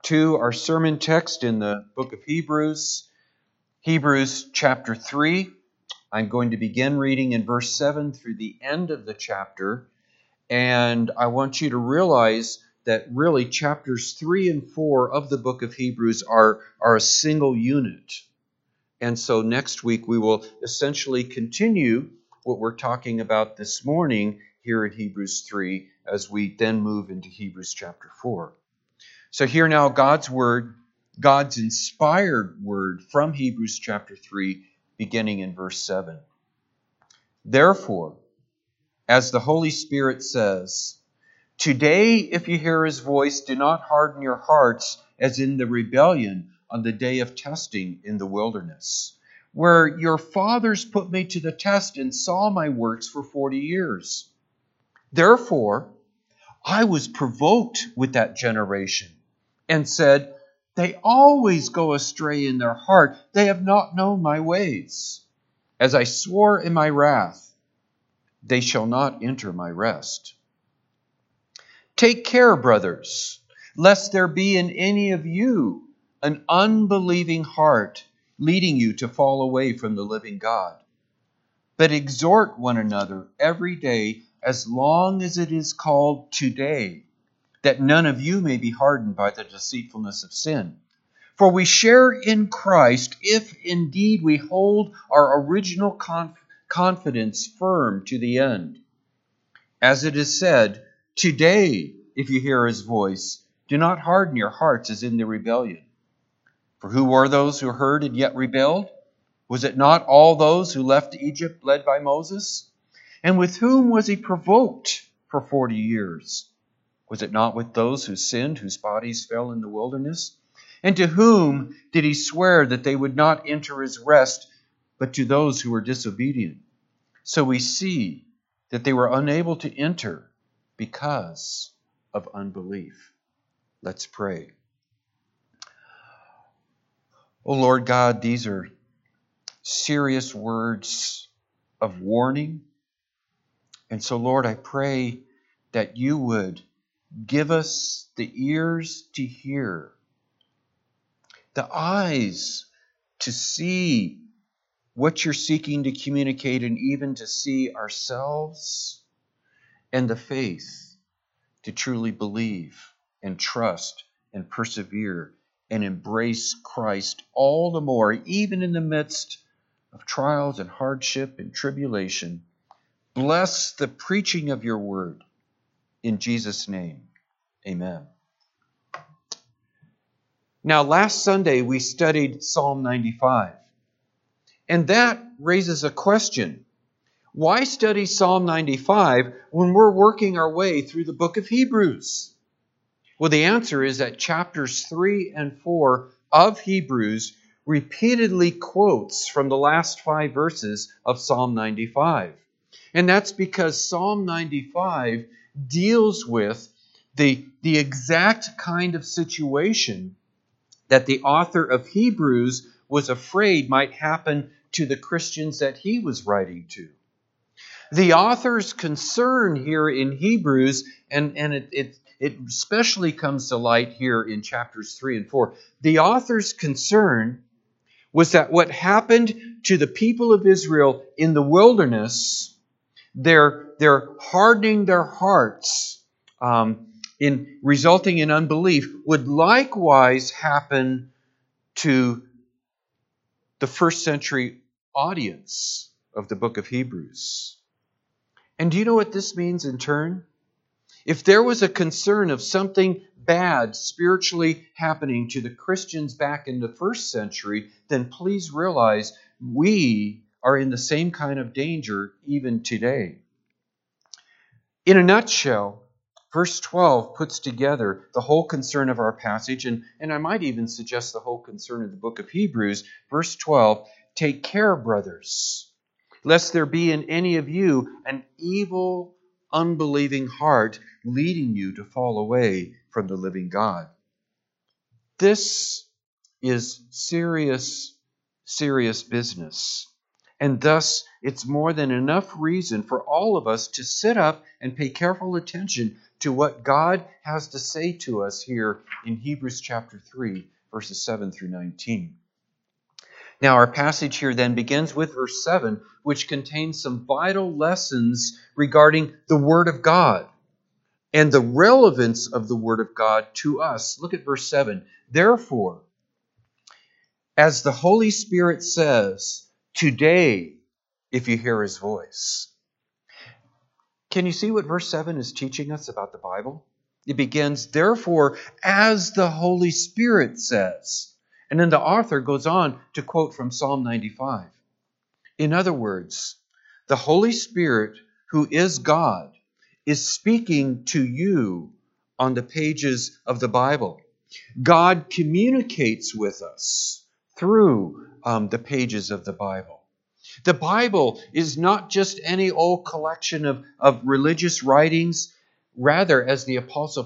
to our sermon text in the book of Hebrews, Hebrews chapter 3. I'm going to begin reading in verse 7 through the end of the chapter, and I want you to realize that really chapters 3 and 4 of the book of Hebrews are a single unit. And so next week we will essentially continue what we're talking about this morning here in Hebrews 3 as we then move into Hebrews chapter 4. So hear now God's word, God's inspired word from Hebrews chapter 3, beginning in verse 7. Therefore, as the Holy Spirit says, today if you hear his voice, do not harden your hearts as in the rebellion on the day of testing in the wilderness, where your fathers put me to the test and saw my works for 40 years. Therefore, I was provoked with that generation and said, they always go astray in their heart. They have not known my ways. As I swore in my wrath, they shall not enter my rest. Take care, brothers, lest there be in any of you an unbelieving heart leading you to fall away from the living God. But exhort one another every day as long as it is called today, that none of you may be hardened by the deceitfulness of sin. For we share in Christ if indeed we hold our original confidence firm to the end. As it is said, today, if you hear his voice, do not harden your hearts as in the rebellion. For who were those who heard and yet rebelled? Was it not all those who left Egypt led by Moses? And with whom was he provoked for 40 years? Was it not with those who sinned, whose bodies fell in the wilderness? And to whom did he swear that they would not enter his rest, but to those who were disobedient? So we see that they were unable to enter because of unbelief. Let's pray. Oh Lord God, these are serious words of warning. And so, Lord, I pray that you would give us the ears to hear, the eyes to see what you're seeking to communicate, and even to see ourselves, and the faith to truly believe and trust and persevere and embrace Christ all the more, even in the midst of trials and hardship and tribulation. Bless the preaching of your word. In Jesus' name, amen. Now, last Sunday we studied Psalm 95. And that raises a question. Why study Psalm 95 when we're working our way through the book of Hebrews? Well, the answer is that chapters 3 and 4 of Hebrews repeatedly quotes from the last 5 verses of Psalm 95. And that's because Psalm 95 deals with the exact kind of situation that the author of Hebrews was afraid might happen to the Christians that he was writing to. The author's concern here in Hebrews, and it especially comes to light here in chapters 3 and 4, the author's concern was that what happened to the people of Israel in the wilderness, they're hardening their hearts, in resulting in unbelief, would likewise happen to the first century audience of the book of Hebrews. And do you know what this means in turn? If there was a concern of something bad spiritually happening to the Christians back in the first century, then please realize we are in the same kind of danger even today. In a nutshell, verse 12 puts together the whole concern of our passage, and I might even suggest the whole concern of the book of Hebrews. Verse 12, take care, brothers, lest there be in any of you an evil, unbelieving heart leading you to fall away from the living God. This is serious, serious business. And thus, it's more than enough reason for all of us to sit up and pay careful attention to what God has to say to us here in Hebrews chapter 3, verses 7 through 19. Now, our passage here then begins with verse 7, which contains some vital lessons regarding the Word of God and the relevance of the Word of God to us. Look at verse 7. Therefore, as the Holy Spirit says, today, if you hear His voice. Can you see what verse 7 is teaching us about the Bible? It begins, therefore, as the Holy Spirit says. And then the author goes on to quote from Psalm 95. In other words, the Holy Spirit, who is God, is speaking to you on the pages of the Bible. God communicates with us through the pages of the Bible. The Bible is not just any old collection of religious writings. Rather, as the Apostle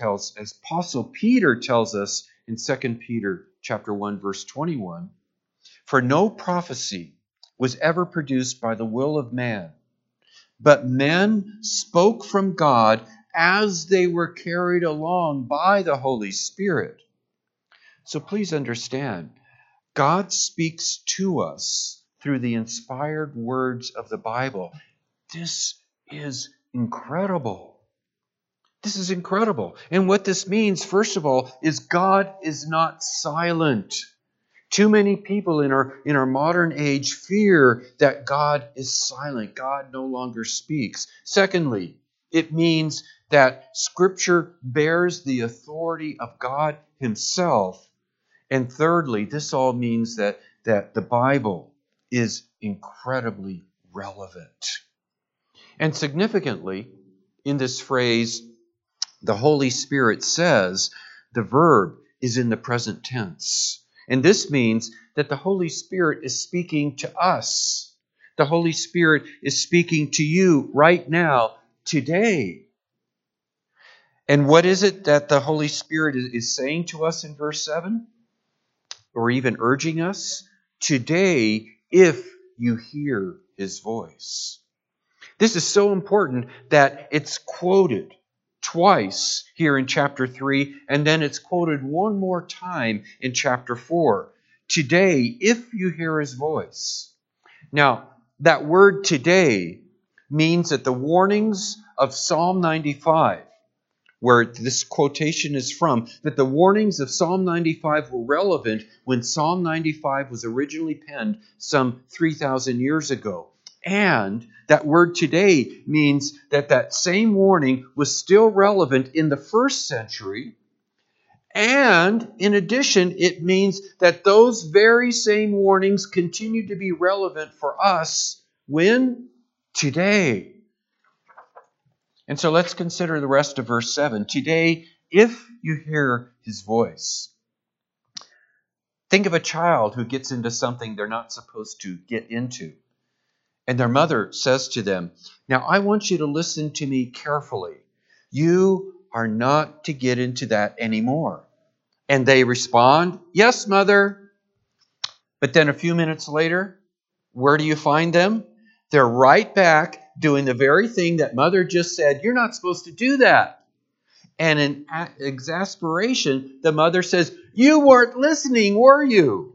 Peter tells us in 2 Peter chapter 1, verse 21, for no prophecy was ever produced by the will of man, but men spoke from God as they were carried along by the Holy Spirit. So please understand, God speaks to us through the inspired words of the Bible. This is incredible. This is incredible. And what this means, first of all, is God is not silent. Too many people in our modern age fear that God is silent. God no longer speaks. Secondly, it means that Scripture bears the authority of God Himself. And thirdly, this all means that the Bible is incredibly relevant. And significantly, in this phrase, the Holy Spirit says, the verb is in the present tense. And this means that the Holy Spirit is speaking to us. The Holy Spirit is speaking to you right now, today. And what is it that the Holy Spirit is saying to us in verse 7? Or even urging us? Today, if you hear His voice. This is so important that it's quoted twice here in chapter 3, and then it's quoted one more time in chapter 4. Today, if you hear His voice. Now, that word today means that the warnings of Psalm 95, where this quotation is from, that the warnings of Psalm 95 were relevant when Psalm 95 was originally penned some 3,000 years ago. And that word today means that same warning was still relevant in the first century. And in addition, it means that those very same warnings continue to be relevant for us when? Today. And so let's consider the rest of verse 7. Today, if you hear His voice. Think of a child who gets into something they're not supposed to get into. And their mother says to them, now I want you to listen to me carefully. You are not to get into that anymore. And they respond, yes, mother. But then a few minutes later, where do you find them? They're right back doing the very thing that mother just said, you're not supposed to do that. And in exasperation, the mother says, you weren't listening, were you?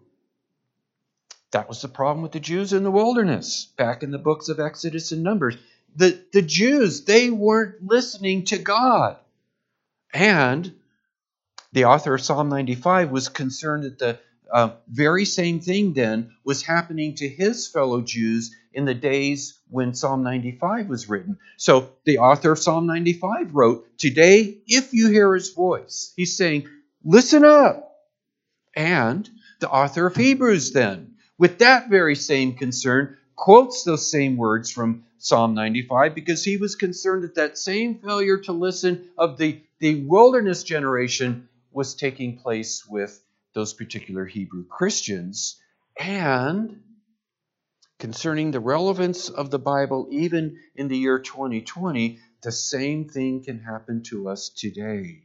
That was the problem with the Jews in the wilderness, back in the books of Exodus and Numbers. The Jews, they weren't listening to God. And the author of Psalm 95 was concerned that the very same thing then was happening to his fellow Jews in the days when Psalm 95 was written. So the author of Psalm 95 wrote, today, if you hear His voice, he's saying, listen up. And the author of Hebrews then, with that very same concern, quotes those same words from Psalm 95 because he was concerned that same failure to listen of the wilderness generation was taking place with those particular Hebrew Christians. And concerning the relevance of the Bible, even in the year 2020, the same thing can happen to us today.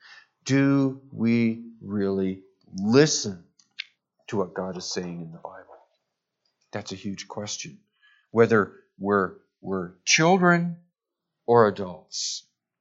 Do we really listen to what God is saying in the Bible? That's a huge question. Whether we're children or adults.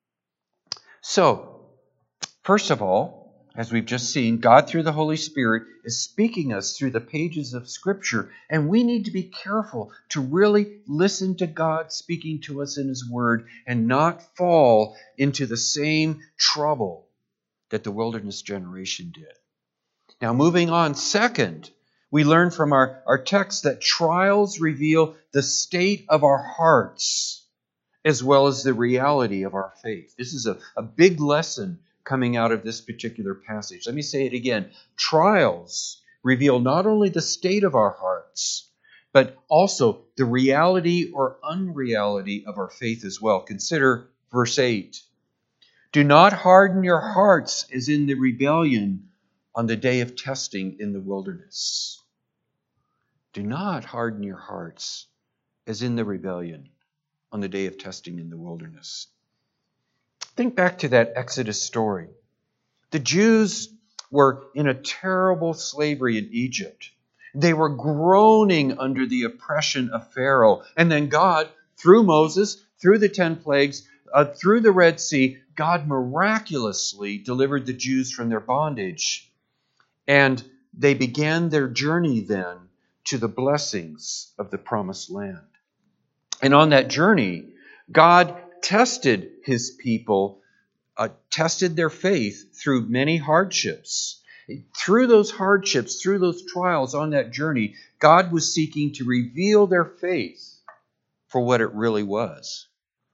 So, first of all, as we've just seen, God through the Holy Spirit is speaking us through the pages of Scripture, and we need to be careful to really listen to God speaking to us in His Word and not fall into the same trouble that the wilderness generation did. Now, moving on, second, we learn from our text that trials reveal the state of our hearts as well as the reality of our faith. This is a big lesson coming out of this particular passage. Let me say it again. Trials reveal not only the state of our hearts, but also the reality or unreality of our faith as well. Consider verse 8. Do not harden your hearts as in the rebellion on the day of testing in the wilderness. Do not harden your hearts as in the rebellion on the day of testing in the wilderness. Think back to that Exodus story. The Jews were in a terrible slavery in Egypt. They were groaning under the oppression of Pharaoh. And then God, through Moses, through the 10 plagues, through the Red Sea, God miraculously delivered the Jews from their bondage. And they began their journey then to the blessings of the promised land. And on that journey, God tested His people, tested their faith through many hardships. Through those hardships, through those trials on that journey, God was seeking to reveal their faith for what it really was.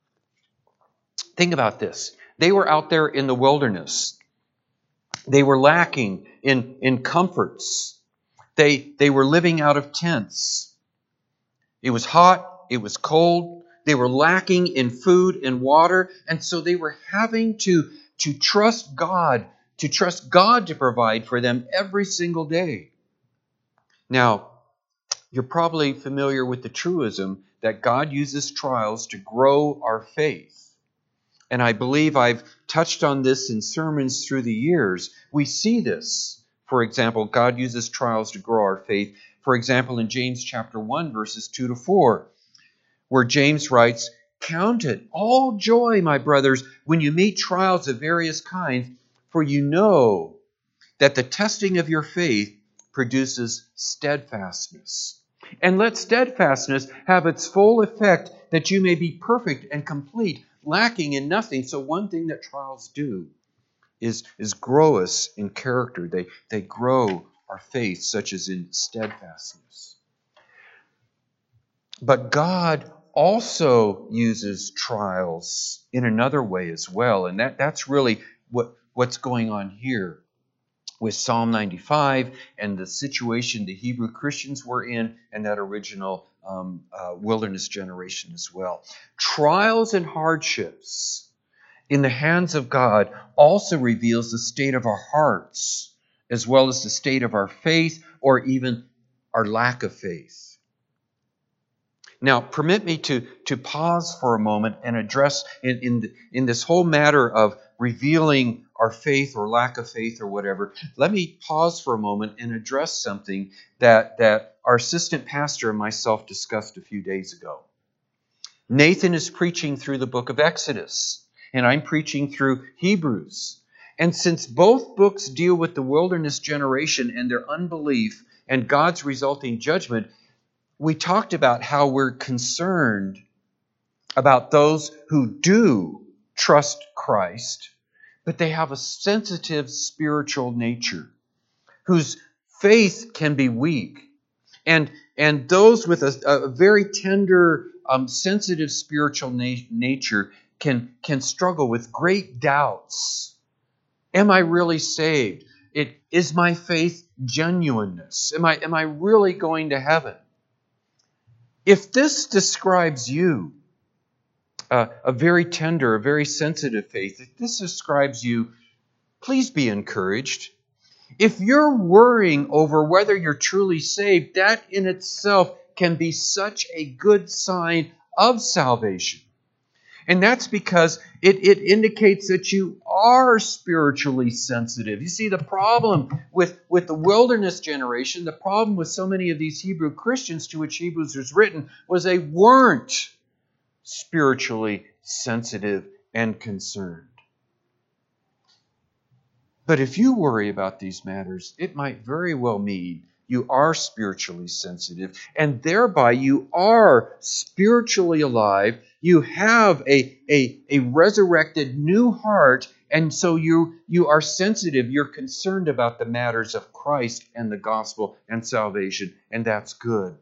Think about this. They were out there in the wilderness. They were lacking in comforts. They were living out of tents. It was hot. It was cold. They were lacking in food and water. And so they were having to trust God, to provide for them every single day. Now, you're probably familiar with the truism that God uses trials to grow our faith. And I believe I've touched on this in sermons through the years. We see this. For example, God uses trials to grow our faith. For example, in James chapter 1, verses 2 to 4, where James writes, "Count it all joy, my brothers, when you meet trials of various kinds, for you know that the testing of your faith produces steadfastness. And let steadfastness have its full effect, that you may be perfect and complete, lacking in nothing." So one thing that trials do is grow us in character. They grow our faith, such as in steadfastness. But God also uses trials in another way as well. And that's really what's going on here with Psalm 95 and the situation the Hebrew Christians were in and that original wilderness generation as well. Trials and hardships in the hands of God also reveals the state of our hearts, as well as the state of our faith or even our lack of faith. Now, permit me to pause for a moment and address in this whole matter of revealing our faith or lack of faith or whatever. Let me pause for a moment and address something that our assistant pastor and myself discussed a few days ago. Nathan is preaching through the book of Exodus, and I'm preaching through Hebrews. And since both books deal with the wilderness generation and their unbelief and God's resulting judgment, we talked about how we're concerned about those who do trust Christ, but they have a sensitive spiritual nature, whose faith can be weak. And those with a very tender, sensitive spiritual nature can struggle with great doubts. Am I really saved? Is my faith genuineness? Am I really going to heaven? If this describes you, a very tender, a very sensitive faith, if this describes you, please be encouraged. If you're worrying over whether you're truly saved, that in itself can be such a good sign of salvation. And that's because it indicates that you are spiritually sensitive. You see, the problem with the wilderness generation, the problem with so many of these Hebrew Christians to which Hebrews was written, was they weren't spiritually sensitive and concerned. But if you worry about these matters, it might very well mean you are spiritually sensitive, and thereby you are spiritually alive. You have a resurrected new heart, and so you are sensitive. You're concerned about the matters of Christ and the gospel and salvation, and that's good.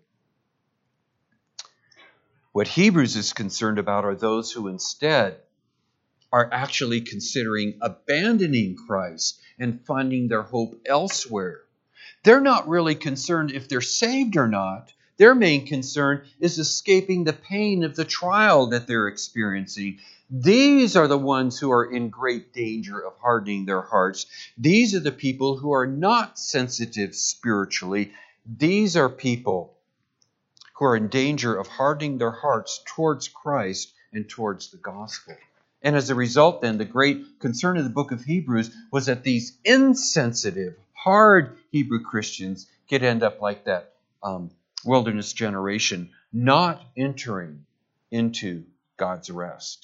What Hebrews is concerned about are those who instead are actually considering abandoning Christ and finding their hope elsewhere. They're not really concerned if they're saved or not. Their main concern is escaping the pain of the trial that they're experiencing. These are the ones who are in great danger of hardening their hearts. These are the people who are not sensitive spiritually. These are people who are in danger of hardening their hearts towards Christ and towards the gospel. And as a result, then, the great concern of the book of Hebrews was that these insensitive, hard Hebrew Christians could end up like that wilderness generation, not entering into God's rest.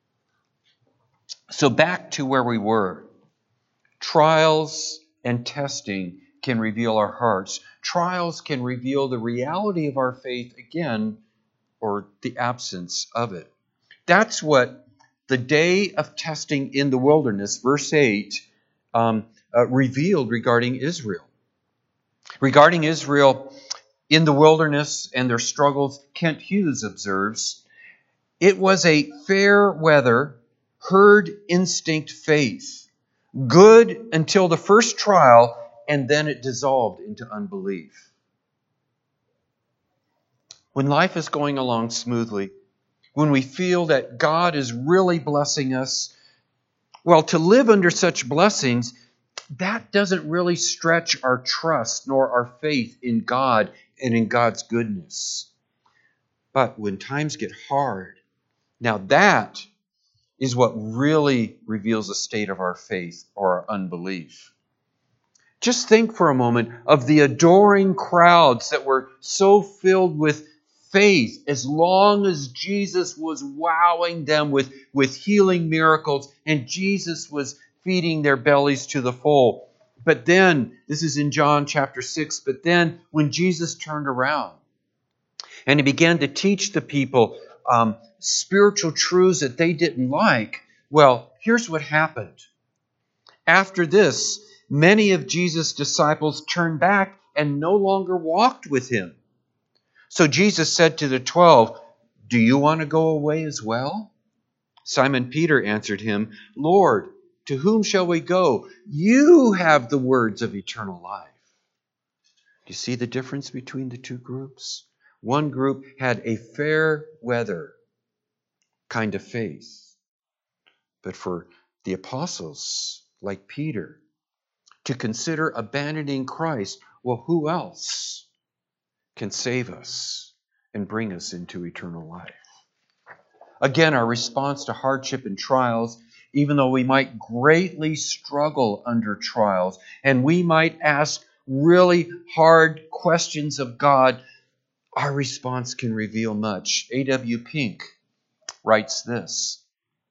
So back to where we were. Trials and testing can reveal our hearts. Trials can reveal the reality of our faith again, or the absence of it. That's what the day of testing in the wilderness, verse 8, revealed regarding Israel. Regarding Israel in the wilderness and their struggles, Kent Hughes observes, it was a fair weather, herd instinct faith, good until the first trial, and then it dissolved into unbelief. When life is going along smoothly, when we feel that God is really blessing us, well, to live under such blessings, that doesn't really stretch our trust nor our faith in God and in God's goodness. But when times get hard, now that is what really reveals the state of our faith or our unbelief. Just think for a moment of the adoring crowds that were so filled with faith as long as Jesus was wowing them with healing miracles and Jesus was feeding their bellies to the full. But then, this is in John chapter 6, but then when Jesus turned around and he began to teach the people spiritual truths that they didn't like, well, here's what happened. After this, many of Jesus' disciples turned back and no longer walked with him. So Jesus said to the 12, "Do you want to go away as well?" Simon Peter answered him, "Lord, to whom shall we go? You have the words of eternal life." Do you see the difference between the two groups? One group had a fair weather kind of faith. But for the apostles, like Peter, to consider abandoning Christ, well, who else can save us and bring us into eternal life? Again, our response to hardship and trials, even though we might greatly struggle under trials, and we might ask really hard questions of God, our response can reveal much. A.W. Pink writes this: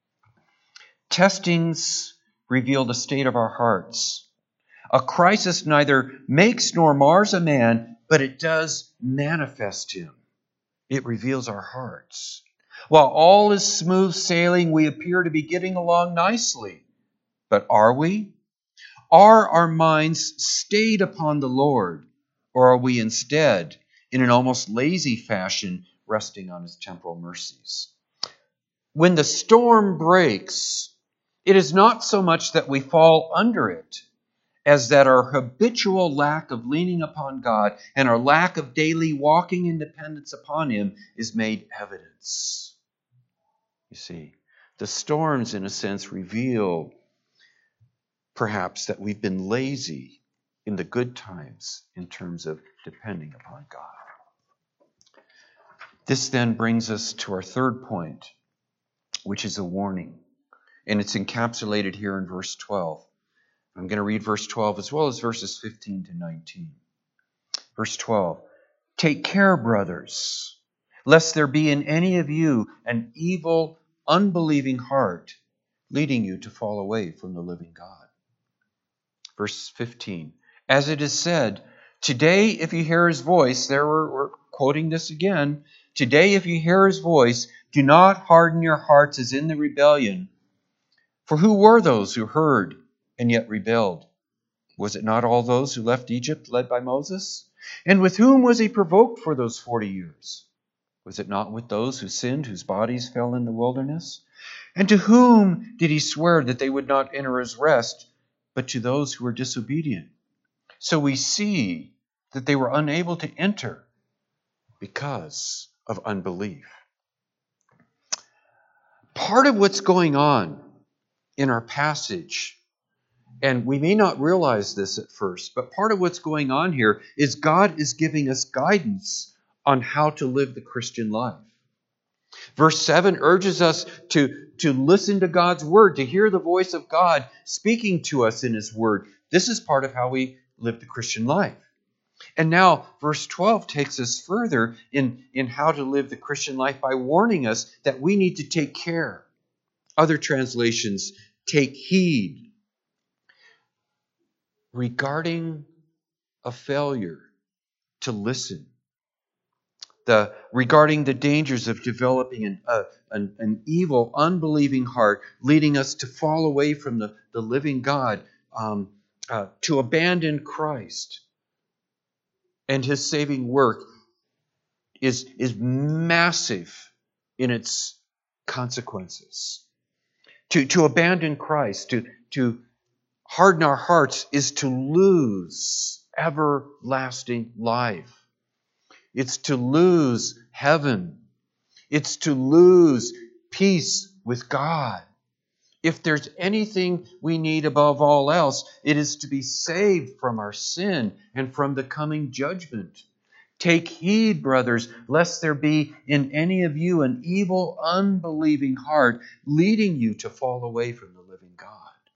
"Testings reveal the state of our hearts. A crisis neither makes nor mars a man, but it does manifest him. It reveals our hearts. While all is smooth sailing, we appear to be getting along nicely. But are we? Are our minds stayed upon the Lord, or are we instead, in an almost lazy fashion, resting on His temporal mercies?" When the storm breaks, it is not so much that we fall under it, as that our habitual lack of leaning upon God and our lack of daily walking in dependence upon Him is made evidence. You see, the storms, in a sense, reveal perhaps that we've been lazy in the good times in terms of depending upon God. This then brings us to our third point. which is a warning. And it's encapsulated here in verse 12. I'm going to read verse 12 as well as verses 15 to 19. Verse 12. Take care, brothers, lest there be in any of you an evil, unbelieving heart, leading you to fall away from the living God. Verse 15. As it is said, today if you hear his voice, there we're quoting this again, today if you hear his voice, do not harden your hearts as in the rebellion. For who were those who heard and yet rebelled? Was it not all those who left Egypt led by Moses? And with whom was he provoked for those 40 years? Was it not with those who sinned, whose bodies fell in the wilderness? And to whom did he swear that they would not enter his rest, but to those who were disobedient? So we see that they were unable to enter because of unbelief. Part of what's going on in our passage, and we may not realize this at first, but part of what's going on here is God is giving us guidance on how to live the Christian life. Verse 7 urges us to listen to God's word, to hear the voice of God speaking to us in his word. This is part of how we live the Christian life. And now verse 12 takes us further in how to live the Christian life by warning us that we need to take care. Other translations, take heed. Regarding a failure to listen. Regarding the dangers of developing an evil, unbelieving heart, leading us to fall away from the living God, to abandon Christ and his saving work is massive in its consequences. To abandon Christ, to harden our hearts is to lose everlasting life. It's to lose heaven. It's to lose peace with God. If there's anything we need above all else, it is to be saved from our sin and from the coming judgment. Take heed, brothers, lest there be in any of you an evil, unbelieving heart, leading you to fall away from the living God.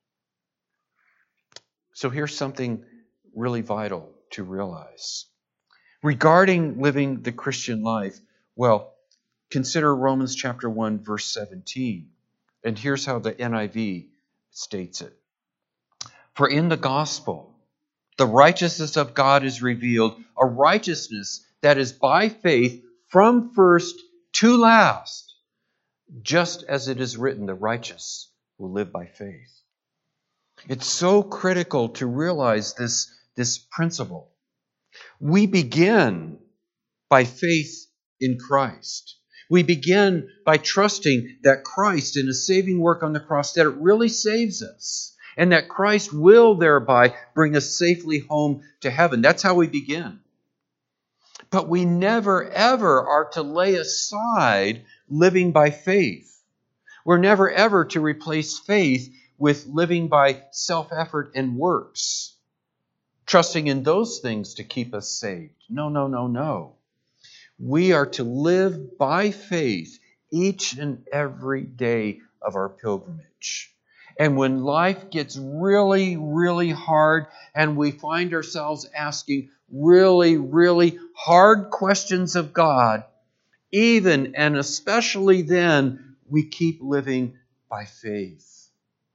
So here's something really vital to realize. Regarding living the Christian life, well, consider Romans chapter 1, verse 17. And here's how the NIV states it. For in the gospel, the righteousness of God is revealed, a righteousness that is by faith from first to last, just as it is written, the righteous will live by faith. It's so critical to realize this principle. We begin by faith in Christ. We begin by trusting that Christ in His saving work on the cross, that it really saves us, and that Christ will thereby bring us safely home to heaven. That's how we begin. But we never, ever are to lay aside living by faith. We're never, ever to replace faith with living by self-effort and works, trusting in those things to keep us saved. No. We are to live by faith each and every day of our pilgrimage. And when life gets really, really hard and we find ourselves asking really, really hard questions of God, even and especially then, we keep living by faith.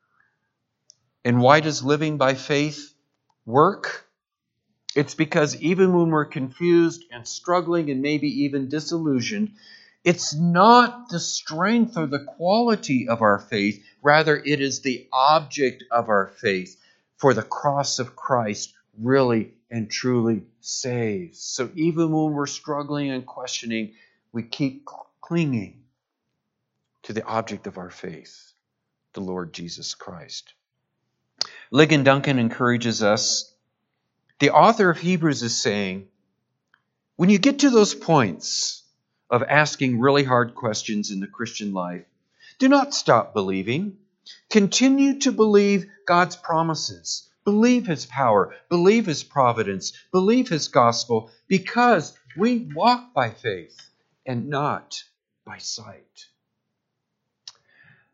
And why does living by faith work? It's because even when we're confused and struggling and maybe even disillusioned, it's not the strength or the quality of our faith. Rather, it is the object of our faith. For the cross of Christ really and truly saves. So even when we're struggling and questioning, we keep clinging to the object of our faith, the Lord Jesus Christ. Ligon Duncan encourages us. The author of Hebrews is saying, when you get to those points of asking really hard questions in the Christian life, do not stop believing. Continue to believe God's promises. Believe His power. Believe His providence. Believe His gospel, because we walk by faith and not by sight.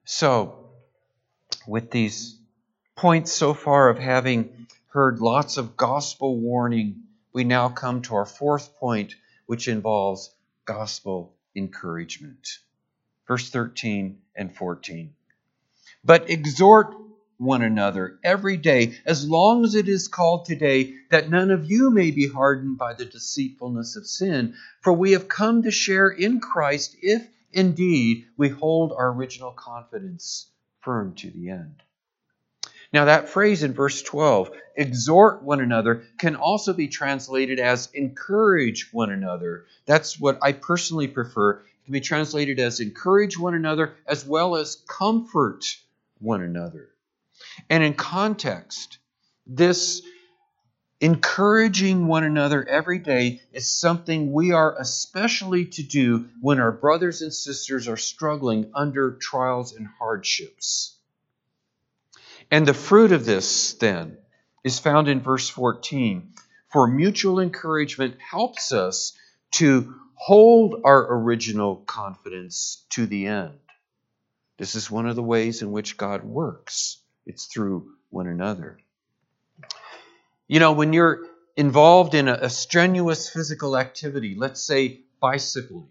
So, with these points so far of having heard lots of gospel warning, we now come to our fourth point, which involves gospel encouragement. Verse 13 and 14. But exhort one another every day, as long as it is called today, that none of you may be hardened by the deceitfulness of sin. For we have come to share in Christ if indeed we hold our original confidence firm to the end. Now that phrase in verse 12, exhort one another, can also be translated as encourage one another. That's what I personally prefer. It can be translated as encourage one another as well as comfort one another. And in context, this encouraging one another every day is something we are especially to do when our brothers and sisters are struggling under trials and hardships. And the fruit of this, then, is found in verse 14. For mutual encouragement helps us to hold our original confidence to the end. This is one of the ways in which God works. It's through one another. You know, when you're involved in a strenuous physical activity, let's say bicycling,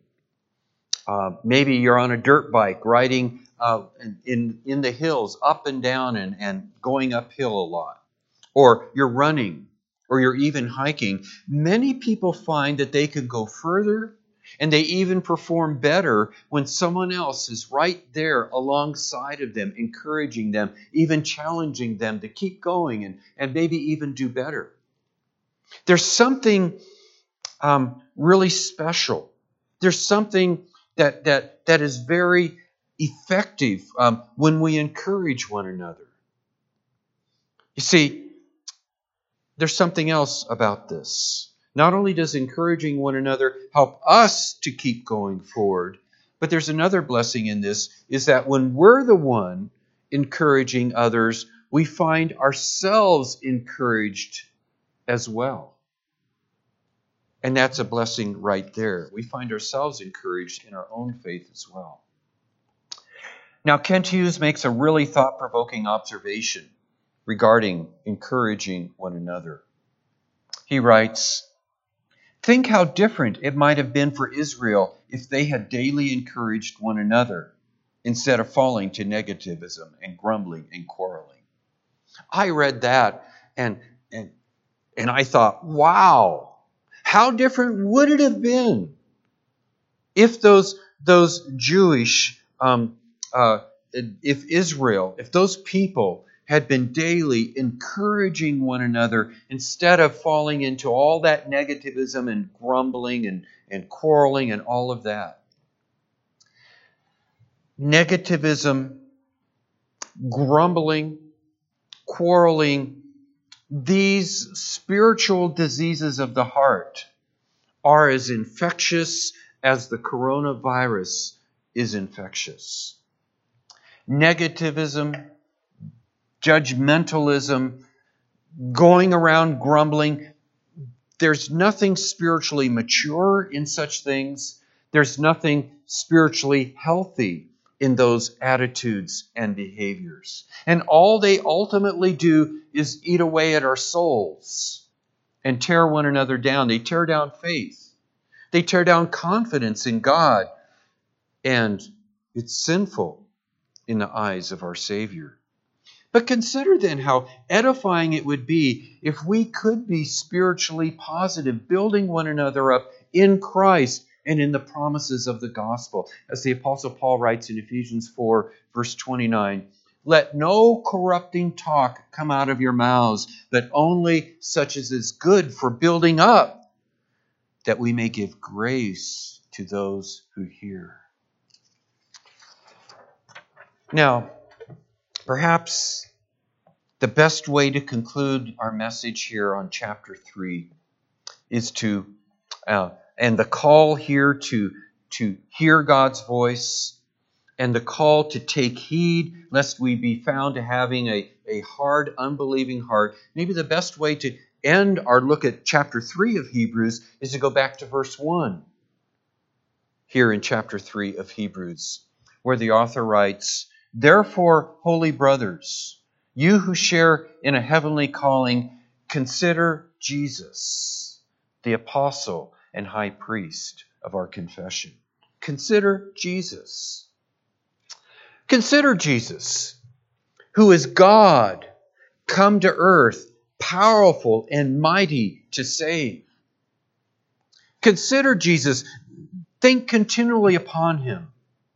maybe you're on a dirt bike riding in the hills up and down and going uphill a lot, or you're running, or you're even hiking, many people find that they can go further and they even perform better when someone else is right there alongside of them, encouraging them, even challenging them to keep going and maybe even do better. There's something really special. There's something that is very effective when we encourage one another. You see, there's something else about this. Not only does encouraging one another help us to keep going forward, but there's another blessing in this, is that when we're the one encouraging others, we find ourselves encouraged as well. And that's a blessing right there. We find ourselves encouraged in our own faith as well. Now, Kent Hughes makes a really thought-provoking observation regarding encouraging one another. He writes, think how different it might have been for Israel if they had daily encouraged one another instead of falling to negativism and grumbling and quarreling. I read that and I thought, wow, how different would it have been if those Jewish, if Israel, if those people had been daily encouraging one another instead of falling into all that negativism and grumbling and quarreling and all of that. Negativism, grumbling, quarreling, these spiritual diseases of the heart are as infectious as the coronavirus is infectious. Negativism, judgmentalism, going around grumbling. There's nothing spiritually mature in such things. There's nothing spiritually healthy in those attitudes and behaviors. And all they ultimately do is eat away at our souls and tear one another down. They tear down faith. They tear down confidence in God. And it's sinful in the eyes of our Savior. But consider then how edifying it would be if we could be spiritually positive, building one another up in Christ and in the promises of the gospel. As the Apostle Paul writes in Ephesians 4, verse 29, let no corrupting talk come out of your mouths, but only such as is good for building up, that we may give grace to those who hear. Now, perhaps the best way to conclude our message here on chapter 3 is to, and the call here to hear God's voice, and the call to take heed lest we be found to having a hard, unbelieving heart. Maybe the best way to end our look at chapter 3 of Hebrews is to go back to verse 1 here in chapter 3 of Hebrews, where the author writes, Therefore, holy brothers, you who share in a heavenly calling, consider Jesus, the apostle and high priest of our confession. Consider Jesus. Consider Jesus, who is God, come to earth, powerful and mighty to save. Consider Jesus. Think continually upon him.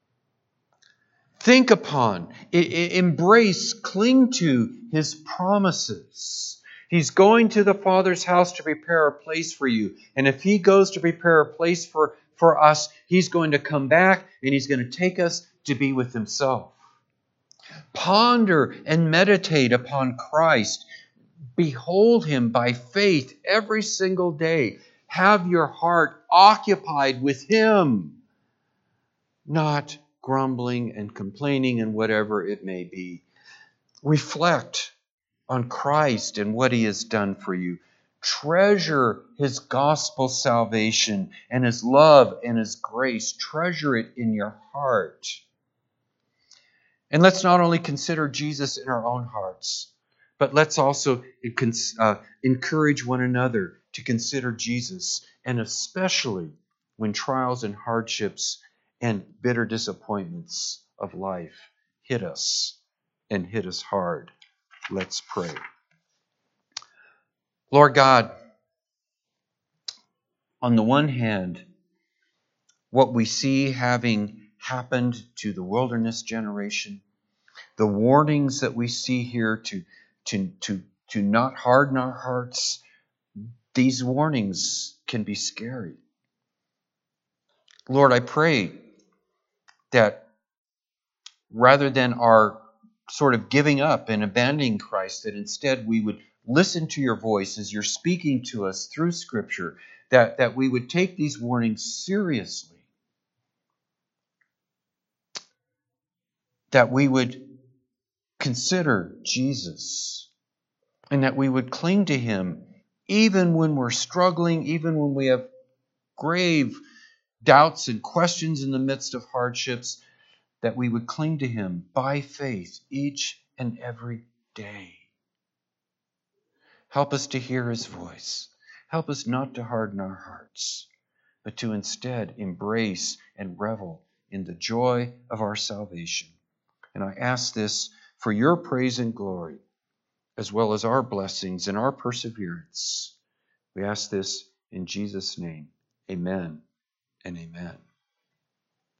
Think upon, embrace, cling to his promises. He's going to the Father's house to prepare a place for you. And if he goes to prepare a place for us, he's going to come back and he's going to take us to be with himself. Ponder and meditate upon Christ. Behold him by faith every single day. Have your heart occupied with him, not grumbling and complaining and whatever it may be. Reflect on Christ and what he has done for you. Treasure his gospel salvation and his love and his grace. Treasure it in your heart. And let's not only consider Jesus in our own hearts, but let's also encourage one another to consider Jesus, and especially when trials and hardships and bitter disappointments of life hit us and hit us hard. Let's pray. Lord God, on the one hand, what we see having happened to the wilderness generation, the warnings that we see here to not harden our hearts, these warnings can be scary. Lord, I pray that rather than our sort of giving up and abandoning Christ, that instead we would listen to your voice as you're speaking to us through Scripture, that we would take these warnings seriously, that we would consider Jesus, and that we would cling to him even when we're struggling, even when we have grave doubts and questions in the midst of hardships, that we would cling to him by faith each and every day. Help us to hear his voice. Help us not to harden our hearts, but to instead embrace and revel in the joy of our salvation. And I ask this for your praise and glory, as well as our blessings and our perseverance. We ask this in Jesus' name. Amen and amen.